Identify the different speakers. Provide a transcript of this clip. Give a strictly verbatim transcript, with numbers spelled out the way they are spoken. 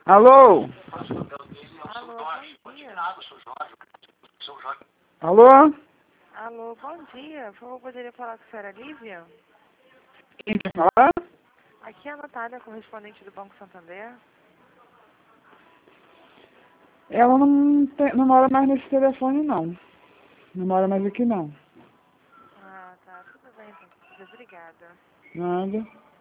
Speaker 1: Alô?
Speaker 2: Alô, bom dia.
Speaker 1: Alô?
Speaker 2: Alô, bom dia. Por favor, poderia falar com a senhora Lívia?
Speaker 1: Quem quer falar?
Speaker 2: Aqui é a Natália, correspondente do Banco Santander.
Speaker 1: Ela não, tem, não mora mais nesse telefone, não. Não mora mais aqui, não.
Speaker 2: Ah, tá. Tudo bem, então. Obrigada.
Speaker 1: Nada.